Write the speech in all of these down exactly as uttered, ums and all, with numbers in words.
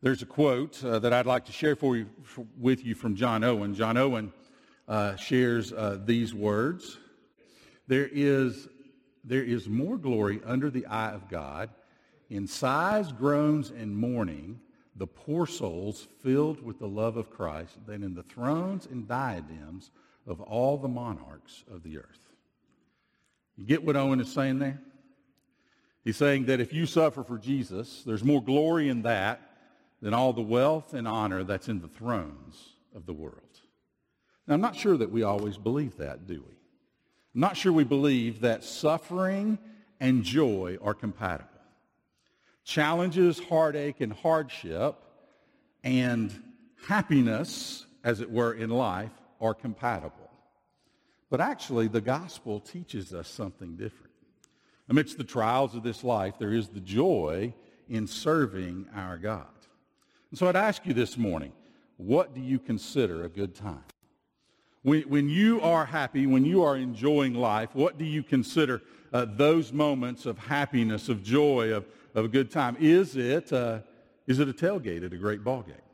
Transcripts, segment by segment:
There's a quote uh, that I'd like to share for you, for, with you from John Owen. John Owen uh, shares uh, these words. There is, there is more glory under the eye of God in sighs, groans, and mourning, the poor souls filled with the love of Christ, than in the thrones and diadems of all the monarchs of the earth. You get what Owen is saying there? He's saying that if you suffer for Jesus, there's more glory in that than all the wealth and honor that's in the thrones of the world. Now, I'm not sure that we always believe that, do we? I'm not sure we believe that suffering and joy are compatible. Challenges, heartache, and hardship and happiness, as it were, in life are compatible. But actually, the gospel teaches us something different. Amidst the trials of this life, there is the joy in serving our God. And so I'd ask you this morning, what do you consider a good time? When, when you are happy, when you are enjoying life, what do you consider uh, those moments of happiness, of joy, of, of a good time? Is it, uh, is it a tailgate at a great ball game?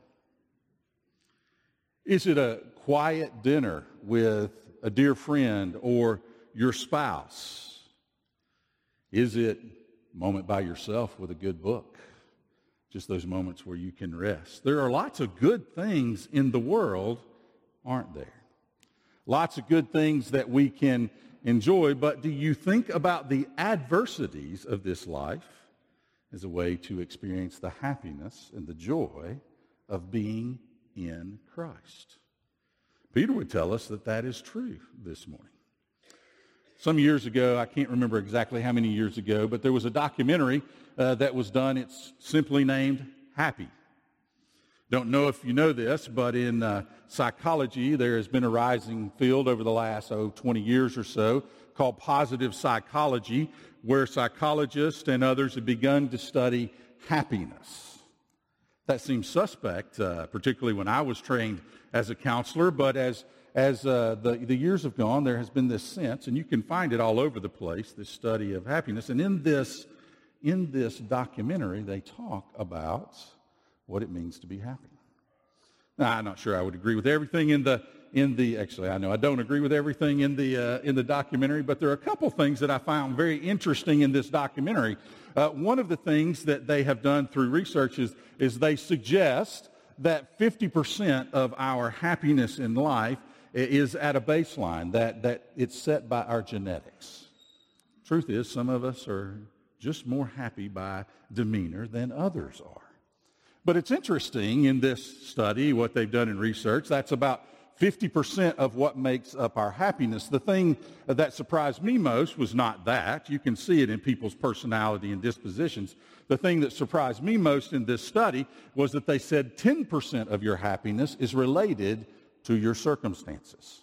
Is it a quiet dinner with a dear friend or your spouse? Is it a moment by yourself with a good book? Just those moments where you can rest. There are lots of good things in the world, aren't there? Lots of good things that we can enjoy, but do you think about the adversities of this life as a way to experience the happiness and the joy of being in Christ? Peter would tell us that that is true this morning. Some years ago, I can't remember exactly how many years ago, but there was a documentary uh, that was done. It's simply named Happy. Don't know if you know this, but in uh, psychology, there has been a rising field over the last, oh, twenty years or so called positive psychology, where psychologists and others have begun to study happiness. That seems suspect, uh, particularly when I was trained as a counselor, but as As uh, the, the years have gone, there has been this sense, and you can find it all over the place, this study of happiness. And in this, in this documentary, they talk about what it means to be happy. Now, I'm not sure I would agree with everything in the, in the actually, I know I don't agree with everything in the, uh, in the documentary, but there are a couple things that I found very interesting in this documentary. Uh, one of the things that they have done through research is, is they suggest that fifty percent of our happiness in life is at a baseline, that, that it's set by our genetics. Truth is, some of us are just more happy by demeanor than others are. But it's interesting in this study, what they've done in research, that's about fifty percent of what makes up our happiness. The thing that surprised me most was not that. You can see it in people's personality and dispositions. The thing that surprised me most in this study was that they said ten percent of your happiness is related to your circumstances.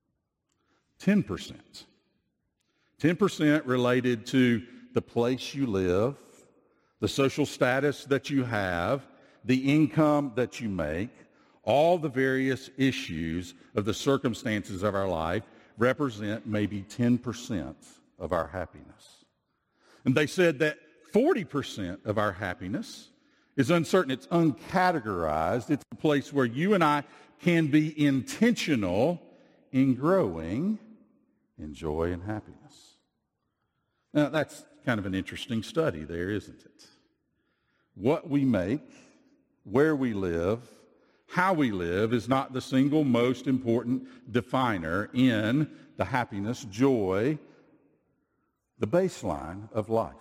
ten percent. ten percent related to the place you live, the social status that you have, the income that you make, all the various issues of the circumstances of our life represent maybe ten percent of our happiness. And they said that forty percent of our happiness is uncertain. It's uncategorized. It's a place where you and I can be intentional in growing in joy and happiness. Now, that's kind of an interesting study there, isn't it? What we make, where we live, how we live is not the single most important definer in the happiness, joy, the baseline of life.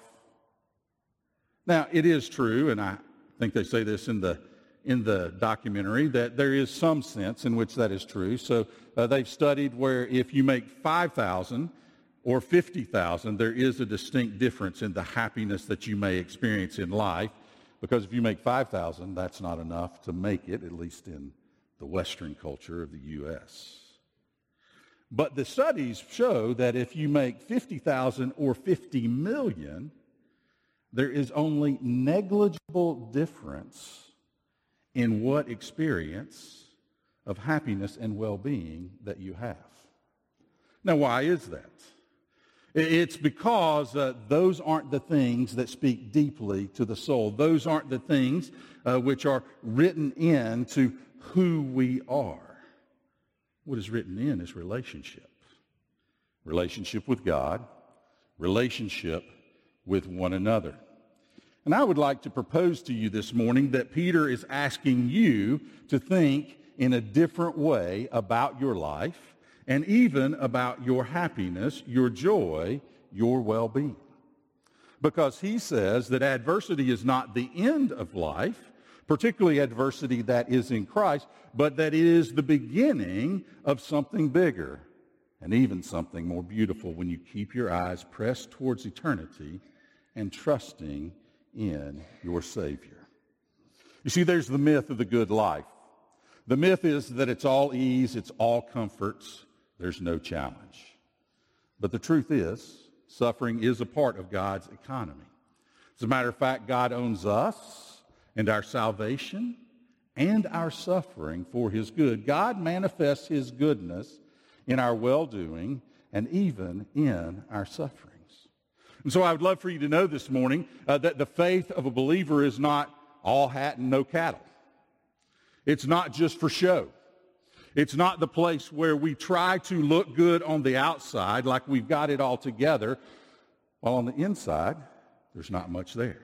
Now, it is true, and I think they say this in the in the documentary, that there is some sense in which that is true. So uh, they've studied where if you make five thousand or fifty thousand, there is a distinct difference in the happiness that you may experience in life. Because if you make five thousand, that's not enough to make it, at least in the Western culture of the U S. But the studies show that if you make fifty thousand or fifty million, there is only negligible difference in what experience of happiness and well-being that you have. Now, why is that? It's because uh, those aren't the things that speak deeply to the soul. Those aren't the things uh, which are written into who we are. What is written in is relationship. Relationship with God, relationship with one another. And I would like to propose to you this morning that Peter is asking you to think in a different way about your life and even about your happiness, your joy, your well-being. Because he says that adversity is not the end of life, particularly adversity that is in Christ, but that it is the beginning of something bigger and even something more beautiful when you keep your eyes pressed towards eternity and trusting in your Savior. You see, there's the myth of the good life. The myth is that it's all ease, it's all comforts, there's no challenge. But the truth is, suffering is a part of God's economy. As a matter of fact, God owns us and our salvation and our suffering for his good. God manifests his goodness in our well-doing and even in our sufferings. And so I would love for you to know this morning uh, that the faith of a believer is not all hat and no cattle. It's not just for show. It's not the place where we try to look good on the outside like we've got it all together, while on the inside, there's not much there.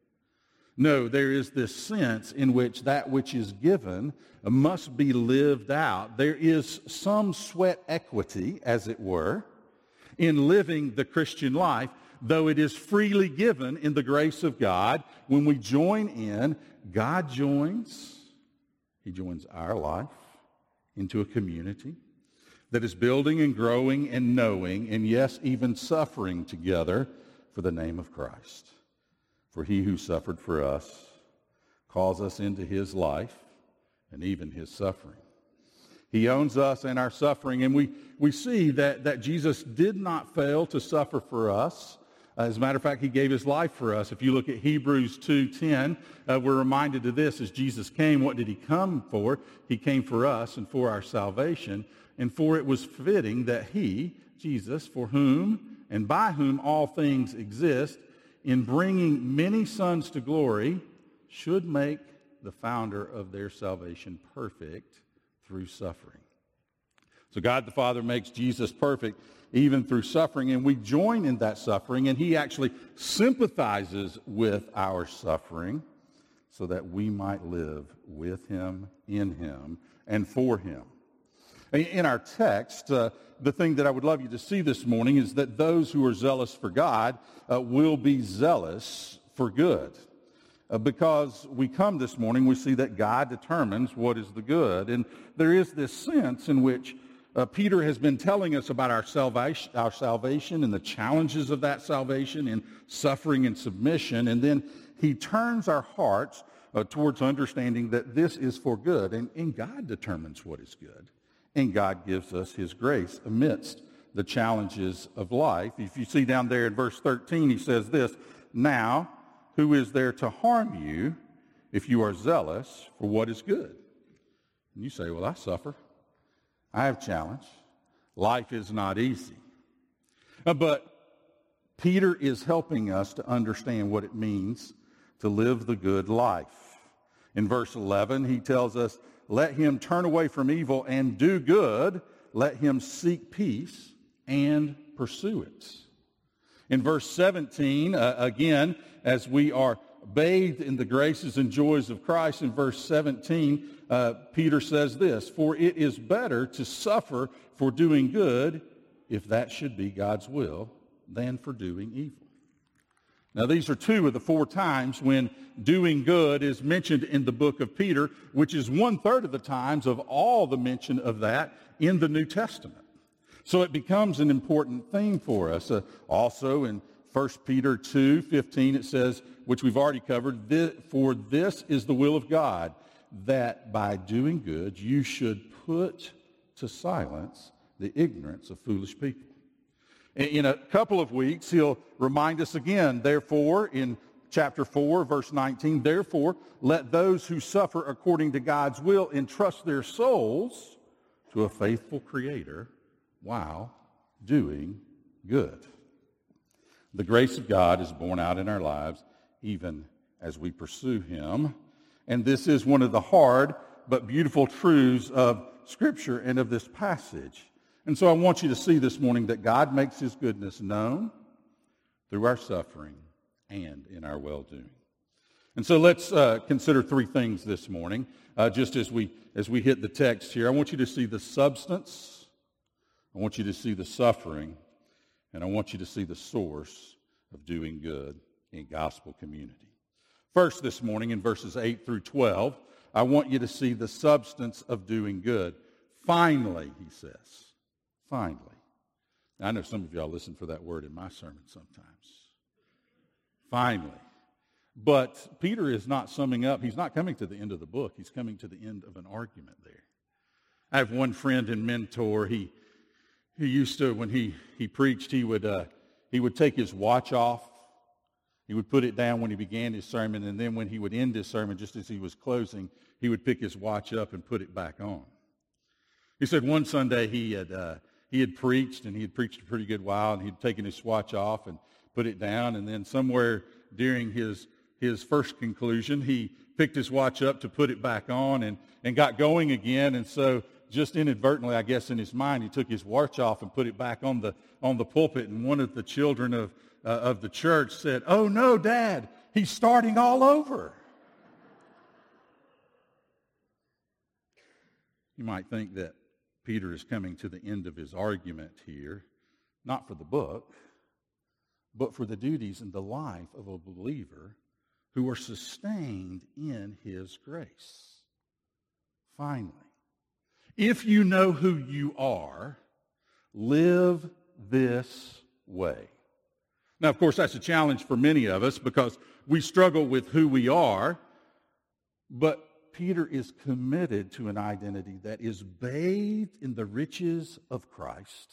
No, there is this sense in which that which is given must be lived out. There is some sweat equity, as it were, in living the Christian life, though it is freely given in the grace of God. When we join in, God joins, he joins our life into a community that is building and growing and knowing, and yes, even suffering together for the name of Christ. For he who suffered for us calls us into his life and even his suffering. He owns us and our suffering, and we, we see that, that Jesus did not fail to suffer for us. As a matter of fact, he gave his life for us. If you look at Hebrews two ten, uh, we're reminded of this. As Jesus came, what did he come for? He came for us and for our salvation. And for it was fitting that he, Jesus, for whom and by whom all things exist, in bringing many sons to glory, should make the founder of their salvation perfect through suffering. So God the Father makes Jesus perfect even through suffering, and we join in that suffering, and he actually sympathizes with our suffering so that we might live with him, in him, and for him. In our text, uh, the thing that I would love you to see this morning is that those who are zealous for God uh, will be zealous for good. Uh, because we come this morning, we see that God determines what is the good. And there is this sense in which uh, Peter has been telling us about our salvation, our salvation and the challenges of that salvation in suffering and submission. And then he turns our hearts uh, towards understanding that this is for good. And, and God determines what is good. And God gives us his grace amidst the challenges of life. If you see down there in verse thirteen, he says this, "Now, who is there to harm you if you are zealous for what is good?" And you say, well, I suffer. I have challenge. Life is not easy. Uh, but Peter is helping us to understand what it means to live the good life. In verse eleven, he tells us, "Let him turn away from evil and do good. Let him seek peace and pursue it." In verse seventeen, uh, again, as we are bathed in the graces and joys of Christ, in verse seventeen, uh, Peter says this, "For it is better to suffer for doing good, if that should be God's will, than for doing evil." Now, these are two of the four times when doing good is mentioned in the book of Peter, which is one-third of the times of all the mention of that in the New Testament. So it becomes an important theme for us. Uh, also in First Peter two fifteen, it says, which we've already covered, "For this is the will of God, that by doing good you should put to silence the ignorance of foolish people." In a couple of weeks, he'll remind us again, therefore, in chapter four, verse nineteen, "Therefore, let those who suffer according to God's will entrust their souls to a faithful Creator while doing good." The grace of God is borne out in our lives even as we pursue him. And this is one of the hard but beautiful truths of Scripture and of this passage. And so I want you to see this morning that God makes his goodness known through our suffering and in our well-doing. And so let's uh, consider three things this morning, uh, just as we as we hit the text here. I want you to see the substance, I want you to see the suffering, and I want you to see the source of doing good in gospel community. First this morning in verses eight through twelve, I want you to see the substance of doing good. Finally, he says, finally. Now, I know some of y'all listen for that word in my sermon sometimes. Finally. But Peter is not summing up. He's not coming to the end of the book. He's coming to the end of an argument there. I have one friend and mentor. He he used to, when he, he preached, he would uh, he would take his watch off. He would put it down when he began his sermon, and then when he would end his sermon, just as he was closing, he would pick his watch up and put it back on. He said one Sunday he had uh, he had preached, and he had preached a pretty good while, and he'd taken his watch off and put it down, and then somewhere during his his first conclusion, he picked his watch up to put it back on and, and got going again. And so just inadvertently, I guess in his mind, he took his watch off and put it back on the on the pulpit. And one of the children of, uh, of the church said, "Oh no, Dad, he's starting all over." You might think that Peter is coming to the end of his argument here, not for the book, but for the duties in the life of a believer who are sustained in his grace. Finally, if you know who you are, live this way. Now, of course, that's a challenge for many of us because we struggle with who we are, but Peter is committed to an identity that is bathed in the riches of Christ,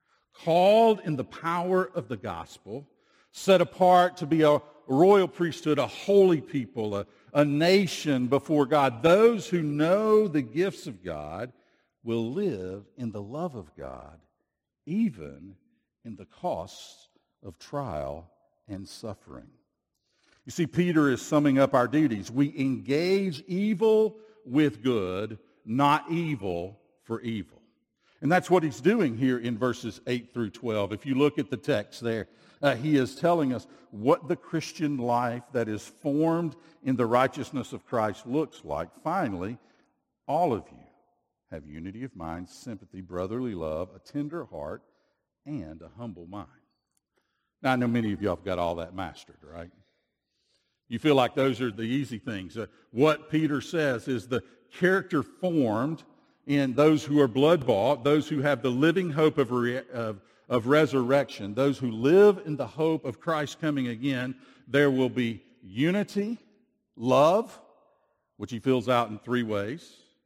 called in the power of the gospel, set apart to be a royal priesthood, a holy people, a, a nation before God. Those who know the gifts of God will live in the love of God, even in the costs of trial and suffering. You see, Peter is summing up our duties. We engage evil with good, not evil for evil. And that's what he's doing here in verses eight through twelve. If you look at the text there, uh, he is telling us what the Christian life that is formed in the righteousness of Christ looks like. Finally, all of you have unity of mind, sympathy, brotherly love, a tender heart, and a humble mind. Now, I know many of you have got all that mastered, right? You feel like those are the easy things. Uh, what Peter says is the character formed in those who are blood-bought, those who have the living hope of, re- of, of resurrection, those who live in the hope of Christ coming again. There will be unity, love, which he fills out in three ways: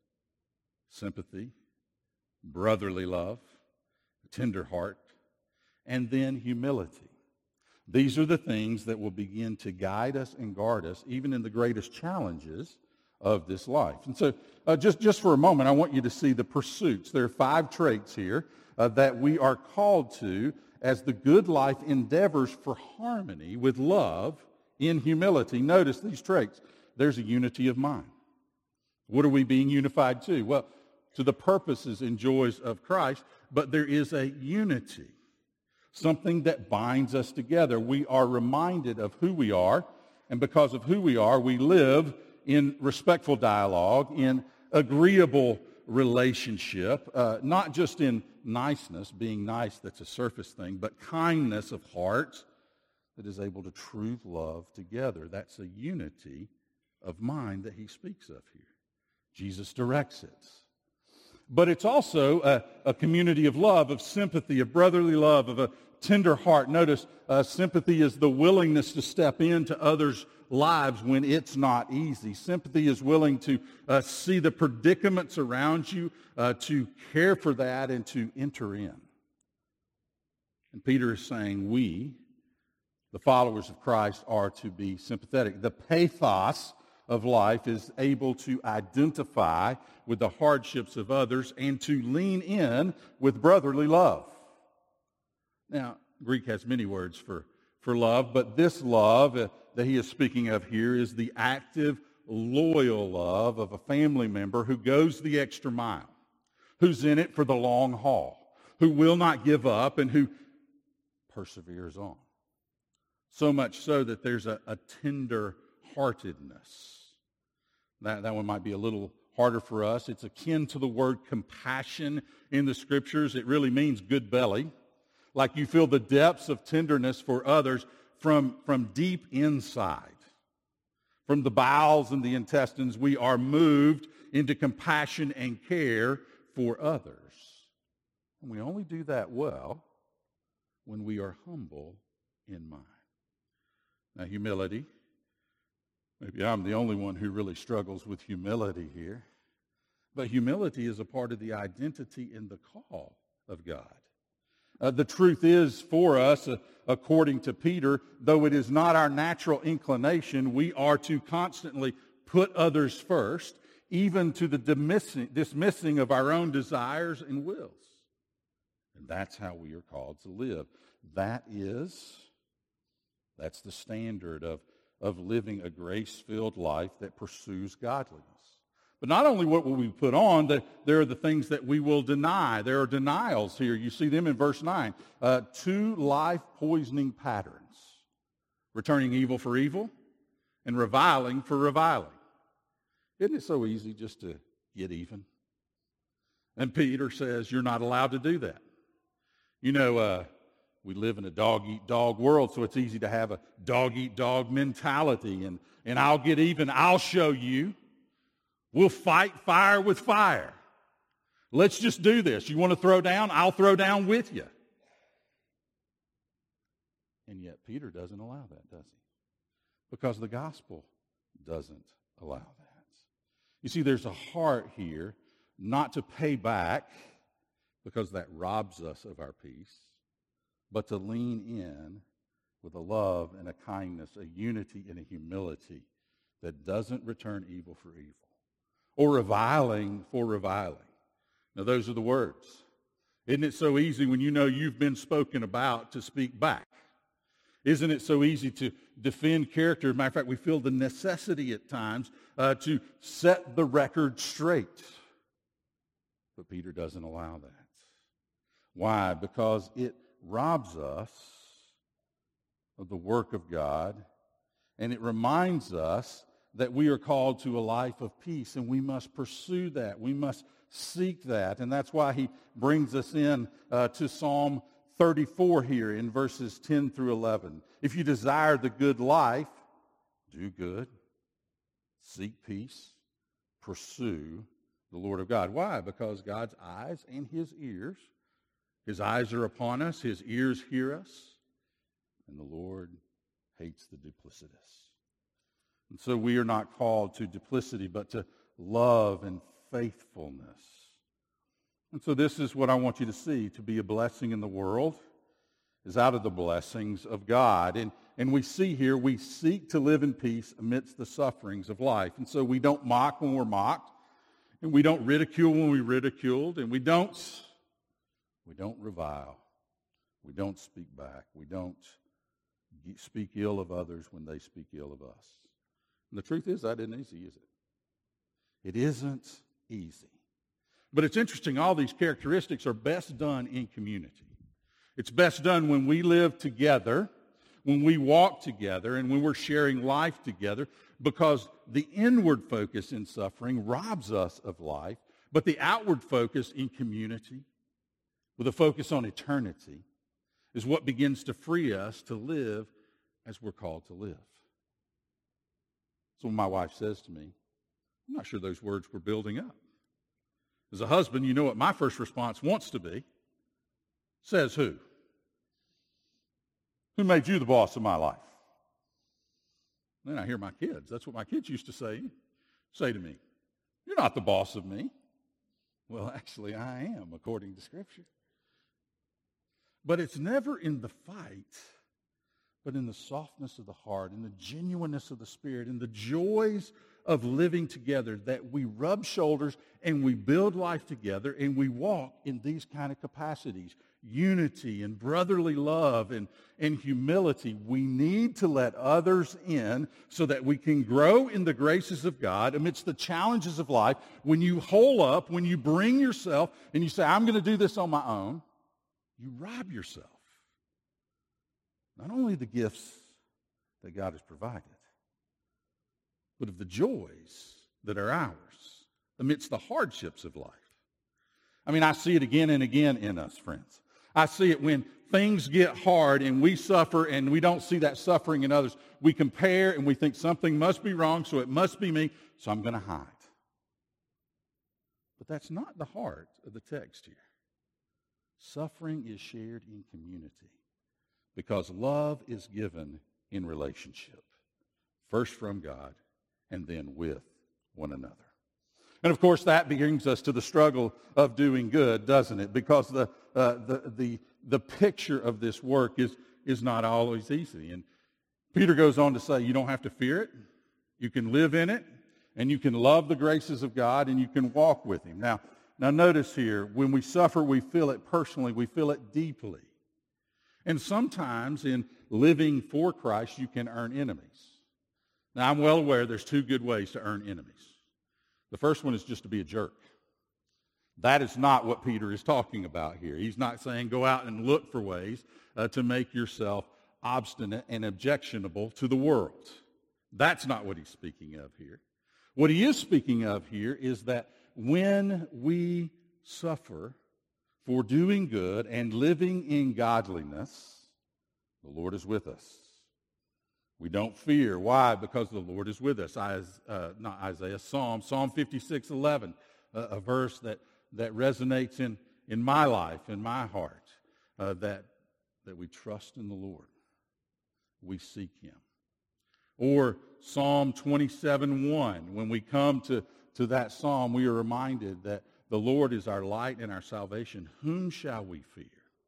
sympathy, brotherly love, a tender heart, and then humility. These are the things that will begin to guide us and guard us even in the greatest challenges of this life. And so uh, just, just for a moment, I want you to see the pursuits. There are five traits here uh, that we are called to as the good life endeavors for harmony with love in humility. Notice these traits. There's a unity of mind. What are we being unified to? Well, to the purposes and joys of Christ, but there is a unity, something that binds us together. We are reminded of who we are, and because of who we are, we live in respectful dialogue, in agreeable relationship, uh, not just in niceness, being nice, that's a surface thing, but kindness of heart that is able to truth love together. That's a unity of mind that he speaks of here. Jesus directs it. But it's also a, a community of love, of sympathy, of brotherly love, of a tender heart. Notice uh, sympathy is the willingness to step into others' lives when it's not easy. Sympathy is willing to uh, see the predicaments around you, uh, to care for that, and to enter in. And Peter is saying we, the followers of Christ, are to be sympathetic. The pathos of life is able to identify with the hardships of others and to lean in with brotherly love. Now, Greek has many words for, for love, but this love uh, that he is speaking of here is the active, loyal love of a family member who goes the extra mile, who's in it for the long haul, who will not give up, and who perseveres on. So much so that there's a, a tender-heartedness. That, that one might be a little harder for us. It's akin to the word compassion in the Scriptures. It really means good belly, like you feel the depths of tenderness for others from, from deep inside. From the bowels and the intestines, we are moved into compassion and care for others. And we only do that well when we are humble in mind. Now, humility, maybe I'm the only one who really struggles with humility here, but humility is a part of the identity and the call of God. Uh, the truth is for us, uh, according to Peter, though it is not our natural inclination, we are to constantly put others first, even to the dismissing, dismissing of our own desires and wills. And that's how we are called to live. That is, that's the standard of, of living a grace-filled life that pursues godliness. But not only what will we put on, the, there are the things that we will deny. There are denials here. You see them in verse nine. Uh, two life-poisoning patterns. Returning evil for evil and reviling for reviling. Isn't it so easy just to get even? And Peter says you're not allowed to do that. You know, uh, we live in a dog-eat-dog world, so it's easy to have a dog-eat-dog mentality. And, and I'll get even. I'll show you. We'll fight fire with fire. Let's just do this. You want to throw down? I'll throw down with you. And yet Peter doesn't allow that, does he? Because the gospel doesn't allow that. You see, there's a heart here not to pay back because that robs us of our peace, but to lean in with a love and a kindness, a unity and a humility that doesn't return evil for evil. Or reviling for reviling. Now, those are the words. Isn't it so easy when you know you've been spoken about to speak back? Isn't it so easy to defend character? As a matter of fact, we feel the necessity at times uh, to set the record straight. But Peter doesn't allow that. Why? Because it robs us of the work of God, and it reminds us that we are called to a life of peace, and we must pursue that. We must seek that. And that's why he brings us in uh, to Psalm thirty-four here in verses ten through eleven. If you desire the good life, do good, seek peace, pursue the Lord of God. Why? Because God's eyes and his ears, his eyes are upon us, his ears hear us, and the Lord hates the duplicitous. And so we are not called to duplicity, but to love and faithfulness. And so this is what I want you to see. To be a blessing in the world is out of the blessings of God. And, and we see here, we seek to live in peace amidst the sufferings of life. And so we don't mock when we're mocked, and we don't ridicule when we're ridiculed, and we don't, we don't revile. We don't speak back. We don't speak ill of others when they speak ill of us. And the truth is, that isn't easy, is it? It isn't easy. But it's interesting, all these characteristics are best done in community. It's best done when we live together, when we walk together, and when we're sharing life together, because the inward focus in suffering robs us of life, but the outward focus in community, with a focus on eternity, is what begins to free us to live as we're called to live. So when my wife says to me, I'm not sure those words were building up. As a husband, you know what my first response wants to be. Says who? Who made you the boss of my life? Then I hear my kids. That's what my kids used to say. Say to me, you're not the boss of me. Well, actually, I am, according to Scripture. But it's never in the fight, but in the softness of the heart, in the genuineness of the Spirit, in the joys of living together that we rub shoulders and we build life together and we walk in these kind of capacities. unity and brotherly love and, and humility. We need to let others in so that we can grow in the graces of God amidst the challenges of life. When you hole up, when you bring yourself and you say, I'm going to do this on my own, you rob yourself. Not only the gifts that God has provided, but of the joys that are ours amidst the hardships of life. I mean, I see it again and again in us, friends. I see it when things get hard and we suffer and we don't see that suffering in others. We compare and we think something must be wrong, so it must be me, so I'm going to hide. But that's not the heart of the text here. Suffering is shared in community because love is given in relationship, first from God and then with one another. And of course, that brings us to the struggle of doing good, doesn't it? Because the uh, the the the picture of this work is is not always easy. And Peter goes on to say, you don't have to fear it. You can live in it, and you can love the graces of God, and you can walk with Him. Now, now notice here, when we suffer, we feel it personally. We feel it deeply. And sometimes in living for Christ, you can earn enemies. Now, I'm well aware there's two good ways to earn enemies. The first one is just to be a jerk. That is not what Peter is talking about here. He's not saying go out and look for ways uh, to make yourself obstinate and objectionable to the world. That's not what he's speaking of here. What he is speaking of here is that when we suffer for doing good and living in godliness, the Lord is with us. We don't fear. Why? Because the Lord is with us. I, uh, not Isaiah, Psalm, Psalm fifty-six eleven, uh, a verse that, that resonates in, in my life, in my heart, uh, that, that we trust in the Lord. We seek Him. Or Psalm twenty-seven one, when we come to, to that psalm, we are reminded that the Lord is our light and our salvation. Whom shall we fear?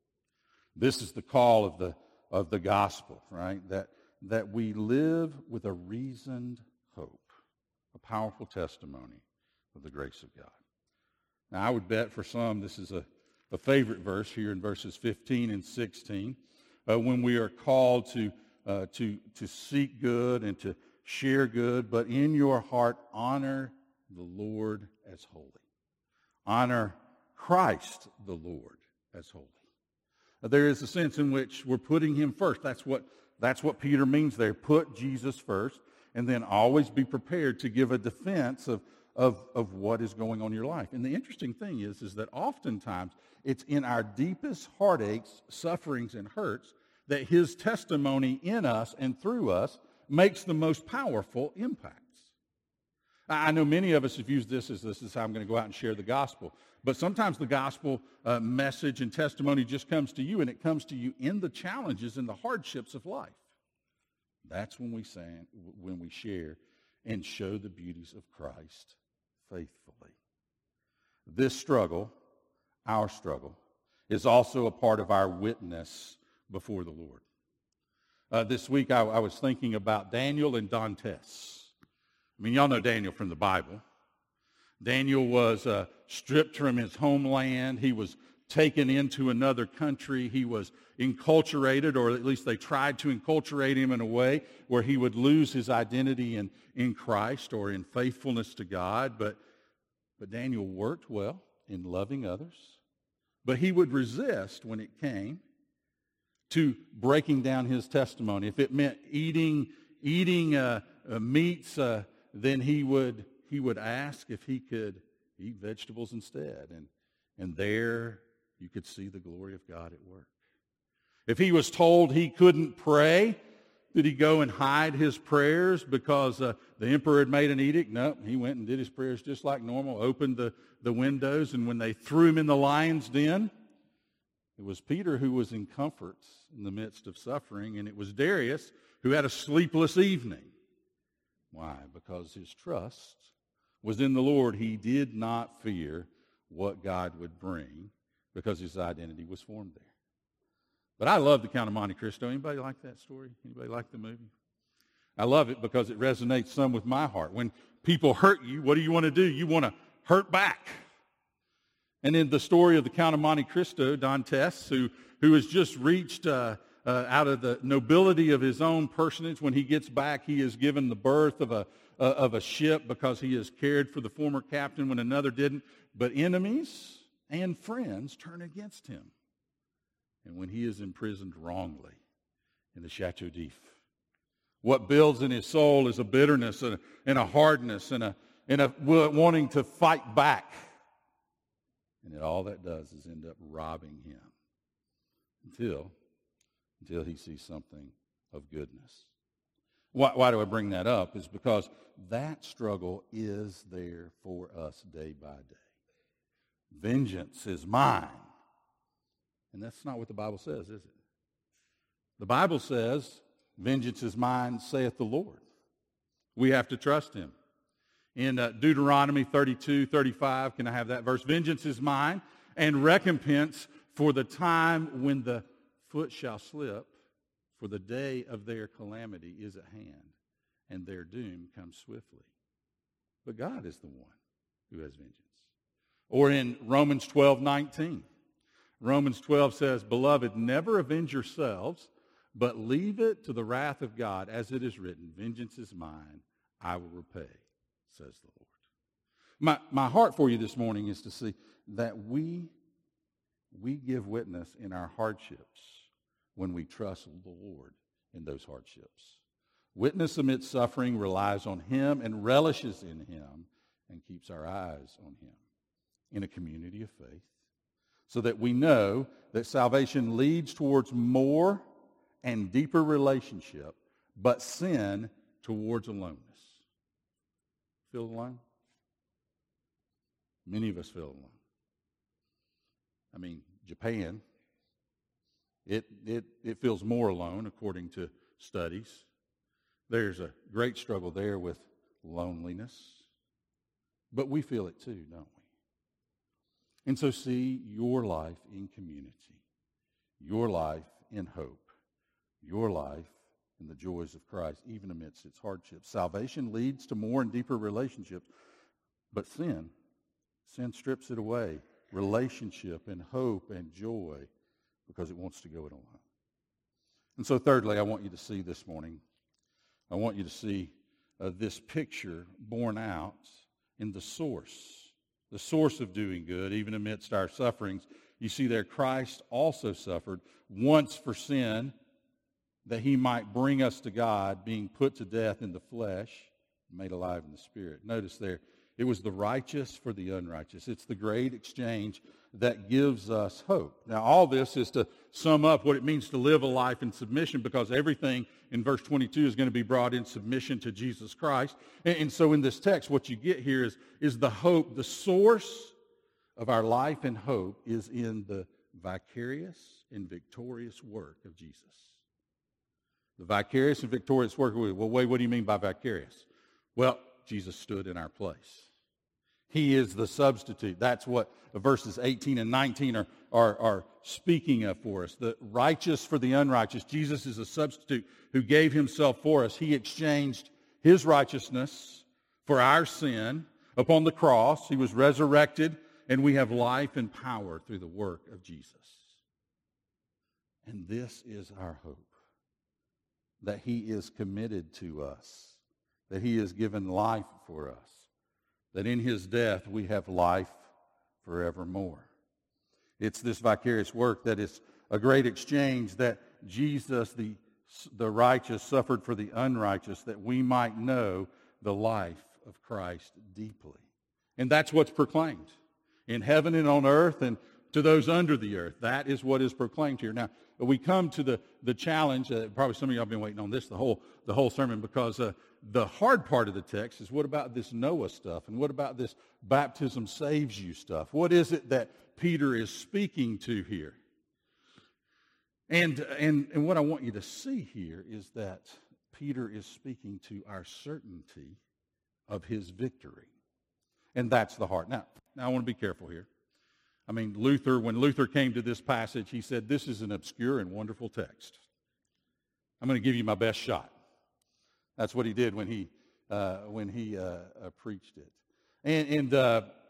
This is the call of the, of the gospel, right? That that we live with a reasoned hope, a powerful testimony of the grace of God. Now, I would bet for some this is a, a favorite verse here in verses fifteen and sixteen, uh, when we are called to, uh, to, to seek good and to share good, but in your heart honor the Lord as holy. Honor Christ the Lord as holy. Uh, there is a sense in which we're putting Him first. That's what That's what Peter means there. Put Jesus first, and then always be prepared to give a defense of, of, of what is going on in your life. And the interesting thing is, is that oftentimes it's in our deepest heartaches, sufferings, and hurts that His testimony in us and through us makes the most powerful impacts. I know many of us have used this as this is how I'm going to go out and share the gospel. But sometimes the gospel uh, message and testimony just comes to you, and it comes to you in the challenges and the hardships of life. That's when we say, when we share and show the beauties of Christ faithfully. This struggle, our struggle, is also a part of our witness before the Lord. Uh, this week I, I was thinking about Daniel and Dantes. I mean, y'all know Daniel from the Bible. Daniel was uh, stripped from his homeland. He was taken into another country. He was enculturated, or at least they tried to enculturate him in a way where he would lose his identity in, in Christ or in faithfulness to God. But, but Daniel worked well in loving others. But he would resist when it came to breaking down his testimony. If it meant eating, eating uh, uh, meats, uh, then he would he would ask if he could eat vegetables instead. And, and there you could see the glory of God at work. If he was told he couldn't pray, did he go and hide his prayers because uh, the emperor had made an edict? No, he went and did his prayers just like normal, opened the, the windows, and when they threw him in the lion's den, it was Peter who was in comfort in the midst of suffering, and it was Darius who had a sleepless evening. Why? Because his trust was in the Lord. He did not fear what God would bring because his identity was formed there. But I love the Count of Monte Cristo. Anybody like that story? Anybody like the movie? I love it because it resonates some with my heart. When people hurt you, what do you want to do? You want to hurt back. And in the story of the Count of Monte Cristo, Dantes, who, who has just reached uh, uh, out of the nobility of his own personage, when he gets back, he is given the birth of a, uh, of a ship because he has cared for the former captain when another didn't. But enemies and friends turn against him. And when he is imprisoned wrongly in the Chateau d'If, what builds in his soul is a bitterness and a, and a hardness and a, and a wanting to fight back. And it, all that does is end up robbing him until, until he sees something of goodness. Why, why do I bring that up? Is because that struggle is there for us day by day. Vengeance is mine. And that's not what the Bible says, is it? The Bible says, vengeance is mine, saith the Lord. We have to trust him. In uh, Deuteronomy thirty-two, thirty-five, can I have that verse? Vengeance is mine, and recompense for the time when the foot shall slip, for the day of their calamity is at hand, and their doom comes swiftly. But God is the one who has vengeance. Or in Romans twelve, nineteen, Romans twelve says, Beloved, never avenge yourselves, but leave it to the wrath of God, as it is written, Vengeance is mine, I will repay, says the Lord. My, my heart for you this morning is to see that we, we give witness in our hardships when we trust the Lord in those hardships. Witness amidst suffering relies on him and relishes in him and keeps our eyes on him in a community of faith, so that we know that salvation leads towards more and deeper relationship, but sin towards aloneness. Feel alone? Many of us feel alone. I mean, Japan, it, it, it feels more alone according to studies. There's a great struggle there with loneliness. But we feel it too, don't we? And so see your life in community, your life in hope, your life in the joys of Christ, even amidst its hardships. Salvation leads to more and deeper relationships, but sin, sin strips it away. Relationship and hope and joy, because it wants to go it alone. And so thirdly, I want you to see this morning, I want you to see uh, this picture borne out in the source, the source of doing good, even amidst our sufferings. You see there, Christ also suffered once for sin, that he might bring us to God, being put to death in the flesh, made alive in the spirit. Notice there, it was the righteous for the unrighteous. It's the great exchange that gives us hope. Now, all this is to sum up what it means to live a life in submission, because everything in verse twenty-two is going to be brought in submission to Jesus Christ. And, and so in this text, what you get here is, is the hope. The source of our life and hope is in the vicarious and victorious work of Jesus. The vicarious and victorious work. Well, wait, what do you mean by vicarious? Well, Jesus stood in our place. He is the substitute. That's what verses eighteen and nineteen are, are, are speaking of for us. The righteous for the unrighteous. Jesus is a substitute who gave himself for us. He exchanged his righteousness for our sin upon the cross. He was resurrected, and we have life and power through the work of Jesus. And this is our hope, that he is committed to us, that he has given life for us, that in his death we have life forevermore. It's this vicarious work that is a great exchange, that Jesus, the, the righteous, suffered for the unrighteous, that we might know the life of Christ deeply. And that's what's proclaimed in heaven and on earth and to those under the earth. That is what is proclaimed here. Now, we come to the, the challenge. Uh, probably some of you have been waiting on this the whole, the whole sermon, because uh, the hard part of the text is, what about this Noah stuff? And what about this baptism saves you stuff? What is it that Peter is speaking to here? And, and, and what I want you to see here is that Peter is speaking to our certainty of his victory. And that's the heart. Now, now I want to be careful here. I mean, Luther, when Luther came to this passage, he said, this is an obscure and wonderful text. I'm going to give you my best shot. That's what he did when he uh, when he uh, uh, preached it. And and, uh,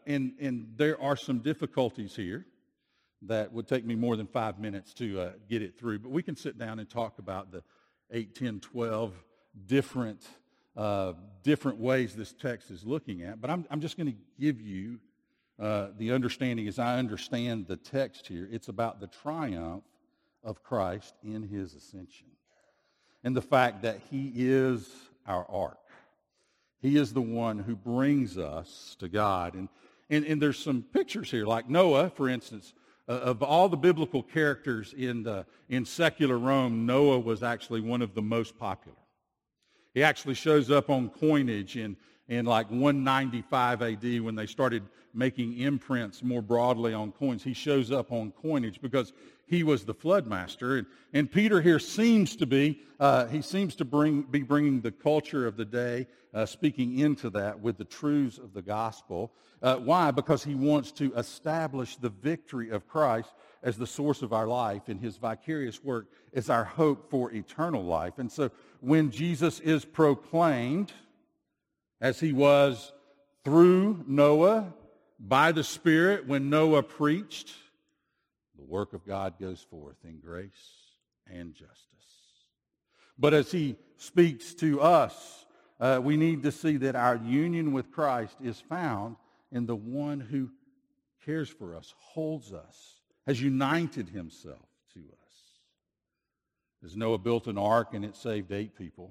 and, and there are some difficulties here that would take me more than five minutes to uh, get it through. But we can sit down and talk about the eight, ten, twelve different, uh, different ways this text is looking at. But I'm, I'm just going to give you uh, the understanding as I understand the text here. It's about the triumph of Christ in his ascension and the fact that he is our ark. He is the one who brings us to God. And, and, and there's some pictures here, like Noah, for instance. Uh, of all the biblical characters in, the, in secular Rome, Noah was actually one of the most popular. He actually shows up on coinage in, in like one ninety-five A D when they started making imprints more broadly on coins. He shows up on coinage because he was the flood master. And, and Peter here seems to be, uh, he seems to bring, be bringing the culture of the day, uh, speaking into that with the truths of the gospel. Uh, why? Because he wants to establish the victory of Christ as the source of our life, and his vicarious work is our hope for eternal life. And so when Jesus is proclaimed, as he was through Noah, by the Spirit, when Noah preached, the work of God goes forth in grace and justice. But as he speaks to us, uh, we need to see that our union with Christ is found in the one who cares for us, holds us, has united himself to us. As Noah built an ark and it saved eight people,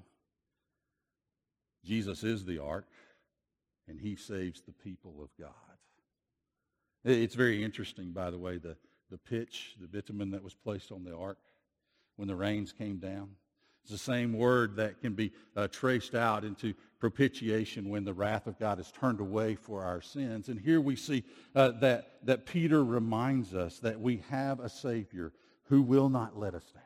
Jesus is the ark, and he saves the people of God. It's very interesting, by the way, the, the pitch, the bitumen that was placed on the ark when the rains came down. It's the same word that can be uh, traced out into propitiation when the wrath of God is turned away for our sins. And here we see uh, that, that Peter reminds us that we have a Savior who will not let us down.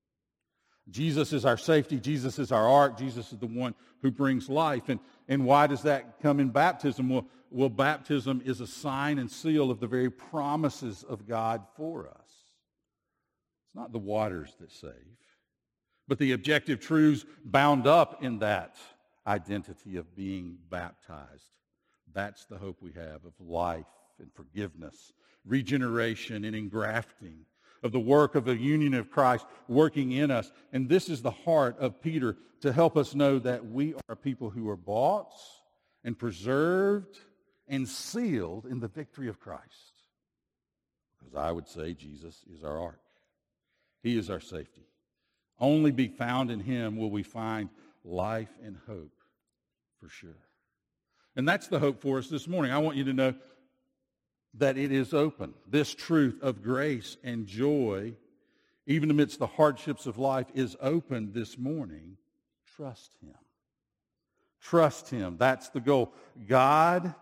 Jesus is our safety. Jesus is our ark. Jesus is the one who brings life. And, and why does that come in baptism? Well, well, baptism is a sign and seal of the very promises of God for us. It's not the waters that save, but the objective truths bound up in that identity of being baptized. That's the hope we have of life and forgiveness, regeneration and engrafting, of the work of the union of Christ working in us. And this is the heart of Peter, to help us know that we are people who are bought and preserved and sealed in the victory of Christ. Because I would say Jesus is our ark. He is our safety. Only be found in him will we find life and hope for sure. And that's the hope for us this morning. I want you to know that it is open. This truth of grace and joy, even amidst the hardships of life, is open this morning. Trust him. Trust him. That's the goal. God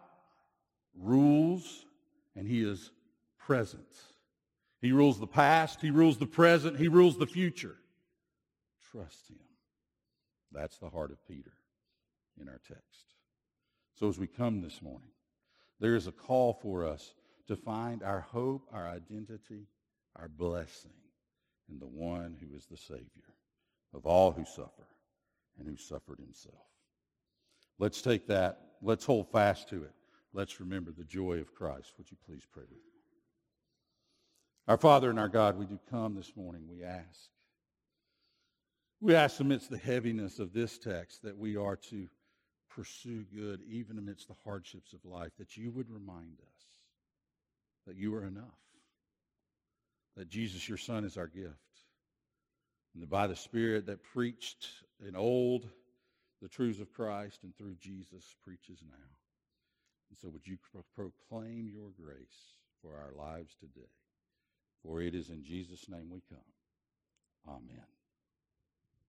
rules, and he is present. He rules the past. He rules the present. He rules the future. Trust him. That's the heart of Peter in our text. So as we come this morning, there is a call for us to find our hope, our identity, our blessing in the one who is the Savior of all who suffer and who suffered himself. Let's take that. Let's hold fast to it. Let's remember the joy of Christ. Would you please pray with me? Our Father and our God, we do come this morning. We ask. We ask amidst the heaviness of this text that we are to pursue good even amidst the hardships of life, that you would remind us that you are enough, that Jesus, your Son, is our gift, and that by the Spirit that preached in old the truths of Christ and through Jesus preaches now. And so would you pro- proclaim your grace for our lives today? For it is in Jesus' name we come.